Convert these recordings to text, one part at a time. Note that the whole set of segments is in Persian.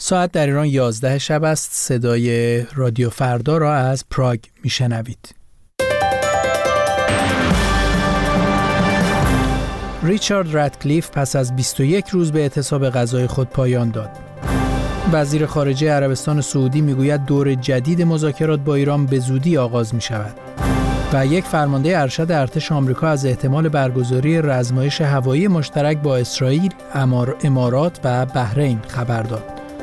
ساعت در ایران 11 شب است. صدای رادیو فردا را از پراگ میشنوید. ریچارد رادکلیف پس از 21 روز به اعتصاب غذای خود پایان داد. وزیر خارجه عربستان سعودی میگوید دور جدید مذاکرات با ایران به زودی آغاز می شود. و یک فرمانده ارشد ارتش آمریکا از احتمال برگزاری آزمایش هوایی مشترک با اسرائیل، امارات و بحرین خبر داد.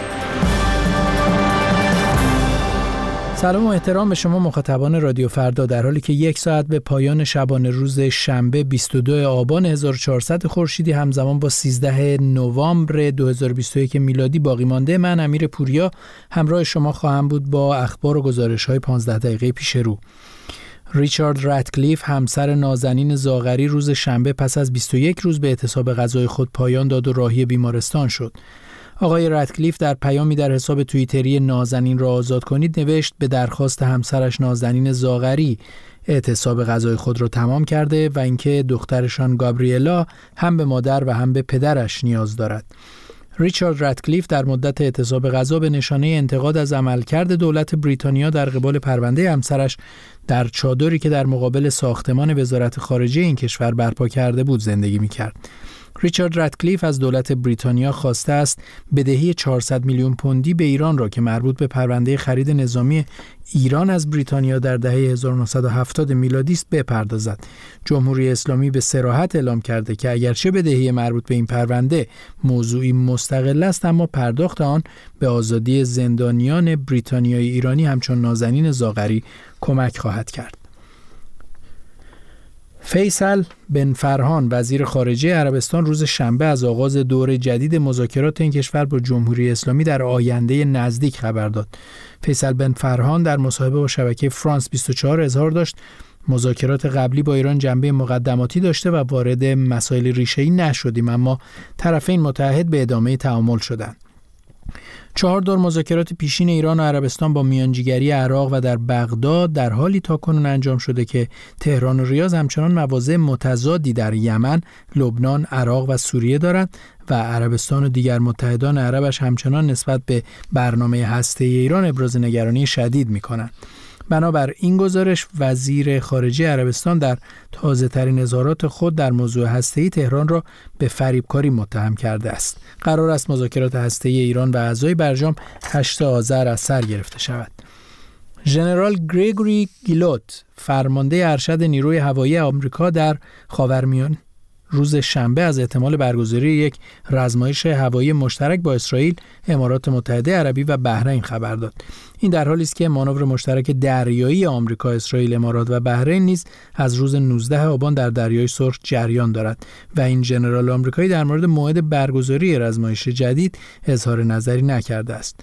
سلام و احترام به شما مخاطبان رادیو فردا. در حالی که یک ساعت به پایان شبانه روز شنبه 22 آبان 1400 خورشیدی همزمان با 13 نوامبر 2021 میلادی باقی مانده، من امیر پوریا همراه شما خواهم بود با اخبار و گزارش‌های 15 دقیقه پیش رو. ریچارد رادکلیف همسر نازنین زاغری روز شنبه پس از 21 روز به اعتصاب غذای خود پایان داد و راهی بیمارستان شد. آقای رادکلیف در پیامی در حساب توییتری نازنین را آزاد کنید نوشت به درخواست همسرش نازنین زاغری اعتصاب غذای خود را تمام کرده و اینکه دخترشان گابریلا هم به مادر و هم به پدرش نیاز دارد. ریچارد رادکلیف در مدت اعتصاب غذا به نشانه انتقاد از عملکرد دولت بریتانیا در قبال پرونده همسرش در چادری که در مقابل ساختمان وزارت خارجه این کشور برپا کرده بود زندگی می‌کرد. ریچارد رادکلیف از دولت بریتانیا خواسته است بدهی 400 میلیون پوندی به ایران را که مربوط به پرونده خرید نظامی ایران از بریتانیا در دهه 1970 میلادی است بپردازد. جمهوری اسلامی به صراحت اعلام کرده که اگرچه بدهی مربوط به این پرونده موضوعی مستقل است، اما پرداخت آن به آزادی زندانیان بریتانیایی ایرانی همچون نازنین زاغری کمک خواهد کرد. فیصل بن فرهان وزیر خارجه عربستان روز شنبه از آغاز دور جدید مذاکرات این کشور با جمهوری اسلامی در آینده نزدیک خبر داد. فیصل بن فرهان در مصاحبه با شبکه فرانس 24 اظهار داشت مذاکرات قبلی با ایران جنبه مقدماتی داشته و وارد مسائل ریشه‌ای نشدیم، اما طرفین متعهد به ادامه تعامل شدند. 4 دور مذاکرات پیشین ایران و عربستان با میانجیگری عراق و در بغداد در حالی تاکنون انجام شده که تهران و ریاض همچنان مواضع متضادی در یمن، لبنان، عراق و سوریه دارند و عربستان و دیگر متحدان عربش همچنان نسبت به برنامه هسته‌ای ایران ابراز نگرانی شدید می‌کنند. بنابر این گزارش وزیر خارجه عربستان در تازه‌ترین اظهارات خود در موضوع هسته‌ای تهران را به فریبکاری متهم کرده است. قرار است مذاکرات هسته‌ای ایران و اعضای برجام 8 آذر از سر گرفته شود. ژنرال گریگوری گیلوت فرمانده ارشد نیروی هوایی آمریکا در خاورمیانه روز شنبه از احتمال برگزاری یک آزمایش هوایی مشترک با اسرائیل، امارات متحده عربی و بحرین خبر داد. این در حالی است که مانور مشترک دریایی آمریکا، اسرائیل، امارات و بحرین نیز از روز 19 آبان در دریای سرخ جریان دارد و این ژنرال آمریکایی در مورد موعد برگزاری آزمایش جدید اظهار نظری نکرده است.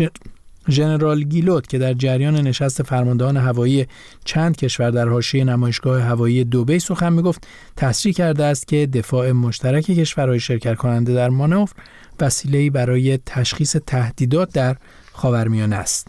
ژنرال گیلوت که در جریان نشست فرماندهان هوایی چند کشور در حاشیه نمایشگاه هوایی دبی سخن میگفت، تصریح کرده است که دفاع مشترک کشورهای شرکت کننده در مانور وسیله‌ای برای تشخیص تهدیدات در خاورمیانه است.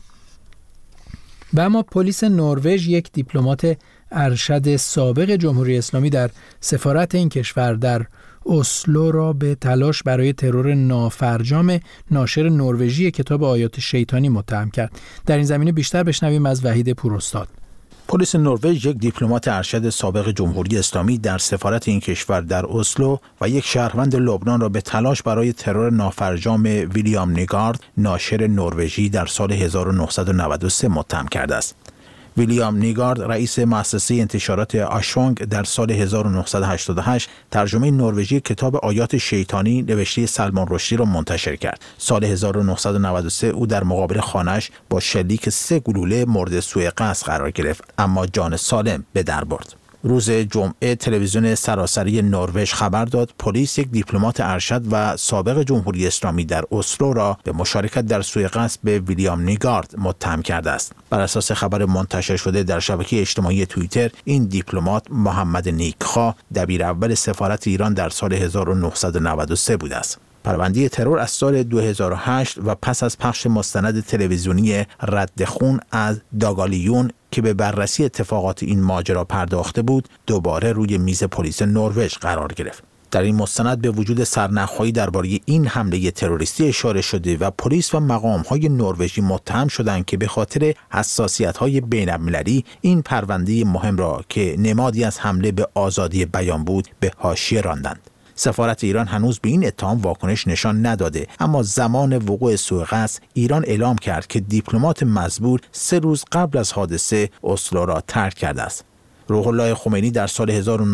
و اما پلیس نروژ یک دیپلمات ارشد سابق جمهوری اسلامی در سفارت این کشور در اسلو را به تلاش برای ترور نافرجام ناشر نروژی کتاب آیات شیطانی متهم کرد. در این زمینه بیشتر بشنویم از وحید پوراستاد. پلیس نروژ یک دیپلمات ارشد سابق جمهوری اسلامی در سفارت این کشور در اسلو و یک شهروند لبنان را به تلاش برای ترور نافرجام ویلیام نیگارد ناشر نروژی در سال 1993 متهم کرده است. ویلیام نیگارد رئیس مؤسسه انتشارات آشونگ در سال 1988 ترجمه نروژی کتاب آیات شیطانی نوشته سلمان رشدی را منتشر کرد. سال 1993 او در مقابل خانه‌اش با شلیک 3 گلوله مورد سوء قصد قرار گرفت، اما جان سالم به در برد. روز جمعه تلویزیون سراسری نروژ خبر داد پلیس یک دیپلمات ارشد و سابق جمهوری اسلامی در اسلو را به مشارکت در سوء قصد به ویلیام نیگارد متهم کرده است. بر اساس خبر منتشر شده در شبکه اجتماعی توییتر، این دیپلمات محمد نیکخواه دبیر اول سفارت ایران در سال 1993 بوده است. پرونده ترور از سال 2008 و پس از پخش مستند تلویزیونی رد خون از داگالیون که به بررسی اتفاقات این ماجرا پرداخته بود، دوباره روی میز پلیس نروژ قرار گرفت. در این مستند به وجود سرنخ‌هایی درباره این حمله تروریستی اشاره شده و پلیس و مقام‌های نروژی متهم شدند که به خاطر حساسیت‌های بین‌المللی این پرونده مهم را که نمادی از حمله به آزادی بیان بود به حاشیه راندند. سفارت ایران هنوز به این اتهام واکنش نشان نداده، اما زمان وقوع سوء قصد ایران اعلام کرد که دیپلمات مزبور 3 روز قبل از حادثه اسلو را ترک کرده است. روح الله خمینی در سال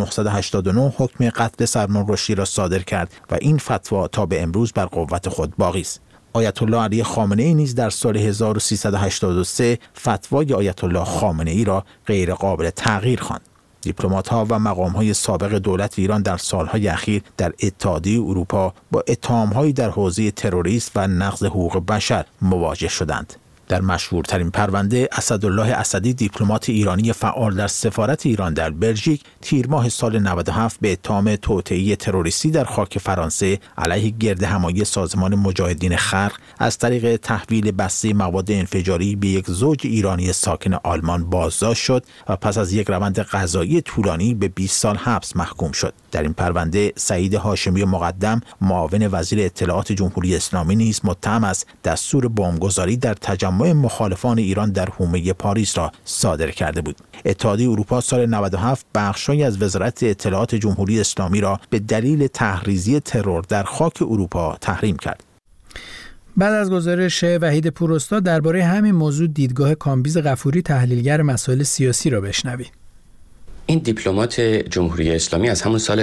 1989 حکم قتل سلمان رشدی را صادر کرد و این فتوا تا به امروز بر قوت خود باقی است. آیت الله علی خامنه‌ای نیز در سال 1383 فتوای آیت الله خامنه‌ای را غیر قابل تغییر خواند. دیپلمات‌ها و مقام‌های سابق دولت ایران در سال‌های اخیر در اتحادیه اروپا با اتهام‌هایی در حوزه تروریسم و نقض حقوق بشر مواجه شدند. در مشهورترین پرونده اسدالله اسدی دیپلمات ایرانی فعال در سفارت ایران در بلژیک تیر ماه سال 97 به اتهام توطئه تروریستی در خاک فرانسه علیه گردهمایی سازمان مجاهدین خلق از طریق تحویل بسته مواد انفجاری به یک زوج ایرانی ساکن آلمان بازداشت شد و پس از یک روند قضایی طولانی به 20 سال حبس محکوم شد. در این پرونده سعید هاشمی مقدم معاون وزیر اطلاعات جمهوری اسلامی نیز متهم است دستور بمبگذاری در تجمع مخالفان ایران در حومه پاریس را صادر کرده بود. اتحادیه اروپا سال 97 بخشی از وزارت اطلاعات جمهوری اسلامی را به دلیل تحریزی ترور در خاک اروپا تحریم کرد. بعد از گزارش وحید پوراستاد درباره همین موضوع دیدگاه کامبیز غفوری تحلیلگر مسائل سیاسی را بشنوید. این دیپلمات جمهوری اسلامی از همون سال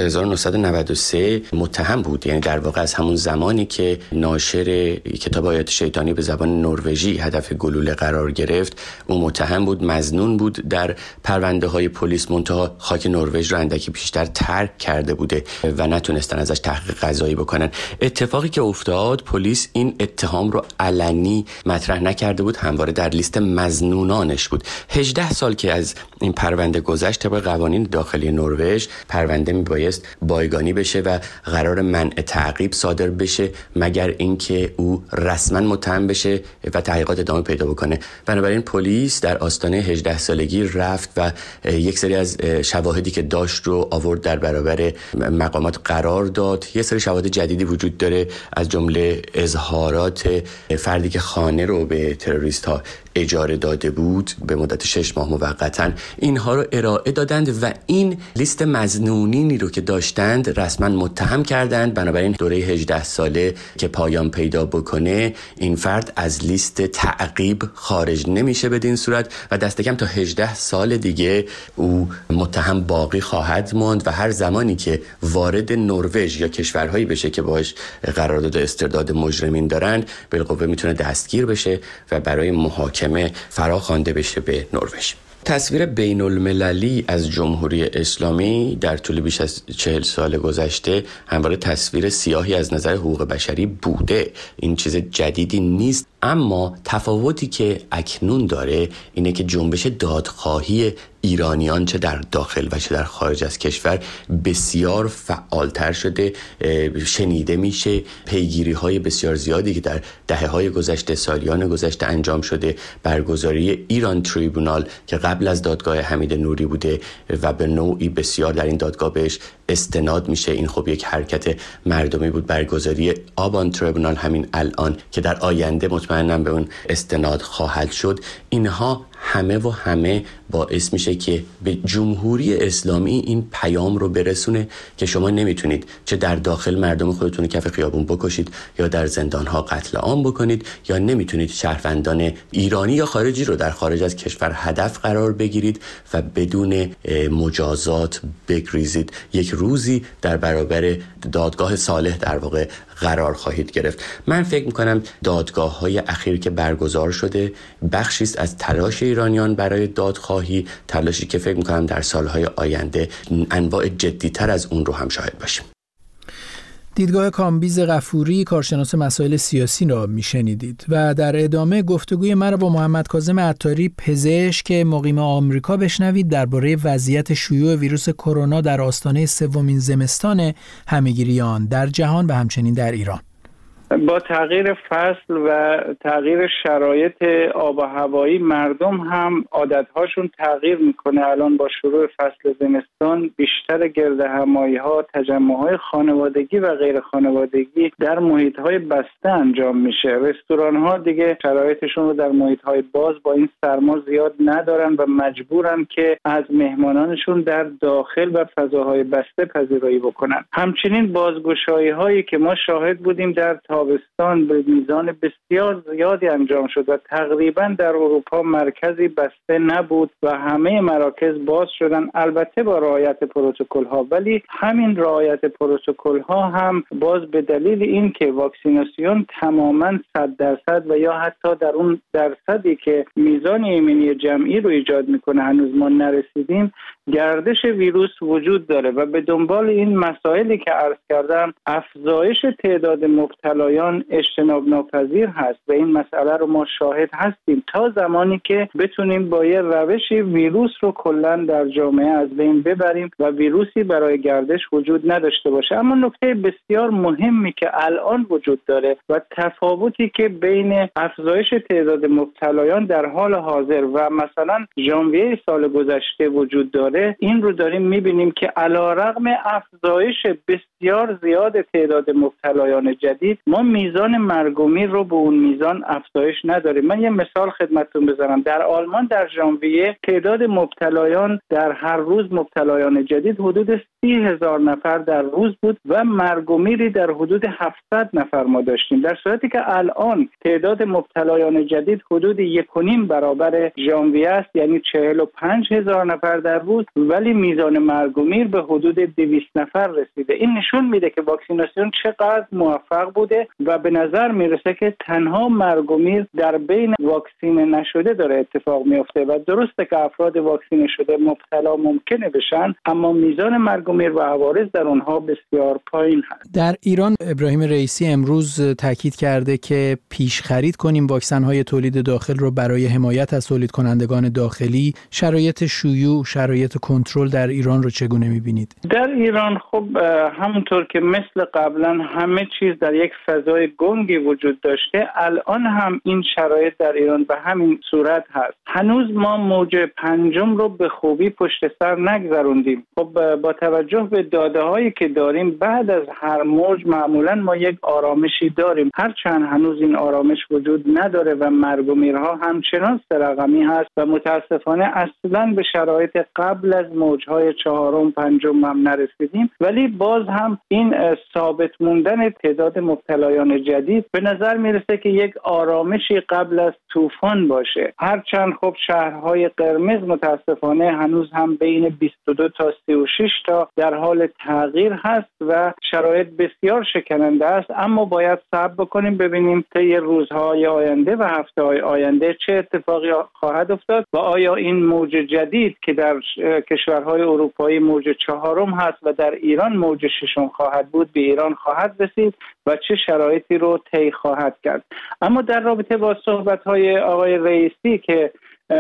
1993 متهم بود، یعنی در واقع از همون زمانی که ناشر کتاب آیات شیطانی به زبان نروژی هدف گلوله قرار گرفت اون متهم بود، مظنون بود در پرونده های پلیس، منتها خاک نروژ رو اندکی بیشتر ترک کرده بوده و نتونستن ازش تحقیق قضایی بکنن. اتفاقی که افتاد، پلیس این اتهام رو علنی مطرح نکرده بود، همواره در لیست مظنونانش بود. 18 سال که از این پرونده گذشت، طبق قوانین داخلی نروژ پرونده میبایست بایگانی بشه و قرار منع تعقیب صادر بشه مگر اینکه او رسما متهم بشه و تحقیقات ادامه پیدا بکنه. بنابراین پلیس در آستانه 18 سالگی رفت و یک سری از شواهدی که داشت رو آورد در برابر مقامات قرار داد. یک سری شواهد جدیدی وجود داره، از جمله اظهارات فردی که خانه رو به تروریست ها اجاره داده بود به مدت 6 ماه موقتا، اینها رو ارائه دادند و این لیست مظنونینی رو که داشتند رسما متهم کردند. بنابراین دوره 18 ساله که پایان پیدا بکنه، این فرد از لیست تعقیب خارج نمیشه بدین صورت و دست کم تا 18 سال دیگه او متهم باقی خواهد ماند و هر زمانی که وارد نروژ یا کشورهایی بشه که باهاش قرارداد استرداد مجرمین دارن، بالقوه میتونه دستگیر بشه و برای محاکمه فراخوانده بشه به نروژ. تصویر بین المللی از جمهوری اسلامی در طول بیش از 40 سال گذشته همواره تصویر سیاهی از نظر حقوق بشری بوده. این چیز جدیدی نیست، اما تفاوتی که اکنون داره اینه که جنبش دادخواهی ایرانیان چه در داخل و چه در خارج از کشور بسیار فعالتر شده، شنیده میشه. پیگیری های بسیار زیادی که در دهه‌های گذشته، سالیان گذشته انجام شده، برگزاری ایران تریبونال که قبل از دادگاه حمید نوری بوده و به نوعی بسیار در این دادگاه بهش استناد میشه. این خب یک حرکت مردمی بود. برگزاری آبان تریبونال همین الان که در آینده مطمئنم به اون استناد خواهد شد، اینها همه باعث میشه که به جمهوری اسلامی این پیام رو برسونه که شما نمیتونید چه در داخل مردم خودتون رو کف خیابون بکشید یا در زندانها قتل عام بکنید، یا نمیتونید شهروندان ایرانی یا خارجی رو در خارج از کشور هدف قرار بگیرید و بدون مجازات بگریزید. یک روزی در برابر دادگاه صالح در واقع قرار خواهید گرفت. من فکر میکنم دادگاه‌های اخیر که برگزار شده بخشی است از تلاش ایرانیان برای دادخواهی، تلاشی که فکر میکنم در سالهای آینده انواع جدی‌تر از اون رو هم شاهد باشیم. دیدگاه کامبیز غفوری، کارشناس مسائل سیاسی را میشنیدید و در ادامه گفتگوی مرا با محمد کاظم عطاری، پزشک مقیم آمریکا، بشنوید درباره وضعیت شیوع ویروس کرونا در آستانه 3مین زمستان همه‌گیری آن در جهان و همچنین در ایران. با تغییر فصل و تغییر شرایط آب و هوایی مردم هم عادت‌هاشون تغییر میکنه. الان با شروع فصل زمستان بیشتر گردهمایی‌ها، تجمع‌های خانوادگی و غیر خانوادگی در محیط‌های بسته انجام میشه. رستوران‌ها دیگه شرایطشون رو در محیط‌های باز با این سرما زیاد ندارن و مجبورن که از مهمانانشون در داخل و فضاهای بسته پذیرایی بکنن. همچنین بازگشایی‌هایی که ما شاهد بودیم در تابستان به میزان بسیار زیادی انجام شد و تقریبا در اروپا مرکزی بسته نبود و همه مراکز باز شدن، البته با رعایت پروتکل‌ها. ولی همین رعایت پروتکل‌ها هم باز به دلیل این که واکسیناسیون تماماً 100% و یا حتی در اون درصدی که میزان ایمنی جمعی رو ایجاد میکنه هنوز ما نرسیدیم، گردش ویروس وجود داره و به دنبال این مسائلی که عرض کردم افزایش تعداد مبتلایان اجتناب ناپذیر هست و این مسئله رو ما شاهد هستیم تا زمانی که بتونیم با یه روش ویروس رو کلاً در جامعه از بین ببریم و ویروسی برای گردش وجود نداشته باشه. اما نکته بسیار مهمی که الان وجود داره و تفاوتی که بین افزایش تعداد مبتلایان در حال حاضر و مثلا ژانویه سال گذشته وجود داره، این رو داریم میبینیم که علیرغم افزایش بسیار زیاد تعداد مبتلایان جدید ما میزان مرگ و میر رو به اون میزان افزایش نداریم. من یه مثال خدمتتون بزنم. در آلمان در ژانویه تعداد مبتلایان در هر روز مبتلایان جدید حدود 30,000 نفر در روز بود و مرگ و میری در حدود 700 نفر ما داشتیم، در صورتی که الان تعداد مبتلایان جدید حدود 1.5 برابر ژانویه است، یعنی 45,000 نفر در روز، ولی میزان مرگ و میر به حدود 200 نفر رسیده. این نشون میده که واکسیناسیون چقدر موفق بوده و به نظر میرسه که تنها مرگ و میر در بین واکسینه نشده داره اتفاق میفته و درسته که افراد واکسینه شده مبتلا ممکنه بشن، اما میزان مرگ و میر و عوارض در اونها بسیار پایین هست. در ایران ابراهیم رئیسی امروز تاکید کرده که پیش خرید کنیم واکسن‌های تولید داخل رو برای حمایت از تولید کنندگان داخلی. شرایط شیوع، شرایط کنترل در ایران رو چگونه می‌بینید؟ در ایران خب همونطور که مثل قبلا همه چیز در یک فضای گنگی وجود داشته، الان هم این شرایط در ایران به همین صورت هست. هنوز ما موج پنجم رو به خوبی پشت سر نگذروندیم. خب با توجه به داده‌هایی که داریم بعد از هر موج معمولا ما یک آرامشی داریم، هرچند هنوز این آرامش وجود نداره و مرگ و میرها همچنان سه‌رقمی هست و متاسفانه اصلا به شرایط قبل از موج‌های چهارم پنجم هم نرسیدیم. ولی باز هم این ثابت موندن تعداد مبتلایان جدید به نظر میرسه که یک آرامشی قبل از طوفان باشه، هرچند خب شهرهای قرمز متاسفانه هنوز هم بین 22 تا 36 تا در حال تغییر هست و شرایط بسیار شکننده است. اما باید صبر بکنیم ببینیم طی روزهای آینده و هفته‌های آینده چه اتفاقی خواهد افتاد و آیا این موج جدید که در کشورهای اروپایی موج چهارم هست و در ایران موج ششم خواهد بود به ایران خواهد رسید و چه شرایطی رو طی خواهد کرد. اما در رابطه با صحبت‌های آقای رئیسی که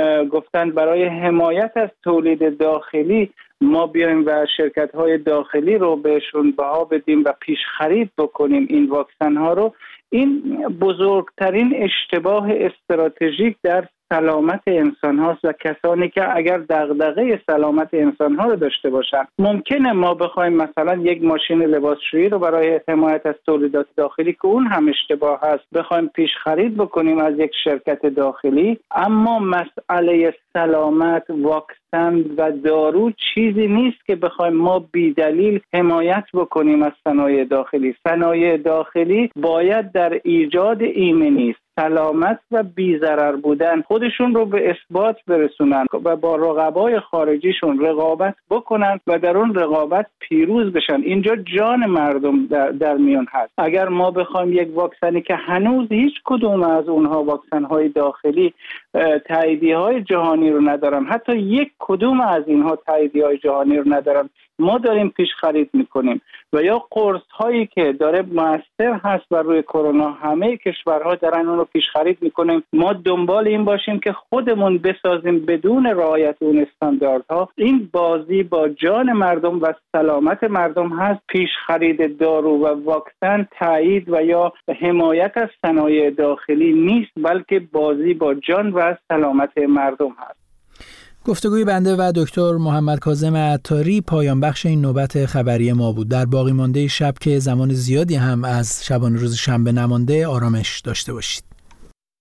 گفتند برای حمایت از تولید داخلی ما بیایم و شرکت‌های داخلی رو بهشون بها بدیم و پیش خرید بکنیم این واکسن‌ها رو، این بزرگترین اشتباه استراتژیک در سلامت انسان هاست و کسانی که اگر دغدغه سلامت انسان ها رو داشته باشن، ممکنه ما بخوایم مثلا یک ماشین لباسشویی رو برای حمایت از تولیدات داخلی که اون هم اشتباه هست بخوایم پیش خرید بکنیم از یک شرکت داخلی، اما مسئله سلامت، واکسن و دارو چیزی نیست که بخوایم ما بی دلیل حمایت بکنیم از صنایع داخلی. صنایع داخلی باید در ایجاد ایمنی، سلامت و بی‌ضرر بودن خودشون رو به اثبات برسونن و با رقبای خارجیشون رقابت بکنن و در اون رقابت پیروز بشن. اینجا جان مردم در میان هست. اگر ما بخوایم یک واکسنی که هنوز هیچ کدوم از اونها واکسن‌های داخلی تاییدیه‌های جهانی رو ندارن، حتی یک کدوم از اینها تاییدیه‌های جهانی رو ندارن، ما داریم پیش خرید میکنیم و یا قرص هایی که داره مؤثر هست بر روی کرونا همه کشورها دارن اون رو پیش خرید میکنیم. ما دنبال این باشیم که خودمون بسازیم بدون رعایت اون استانداردها. این بازی با جان مردم و سلامت مردم هست. پیش خرید دارو و واکسن تایید و یا حمایت از صنایع داخلی نیست، بلکه بازی با جان و سلامت مردم هست. گفتگوی بنده و دکتر محمد کاظم عطاری پایان بخش این نوبت خبری ما بود. در باقی مانده شب که زمان زیادی هم از شبانه روز شنبه نمانده آرامش داشته باشید.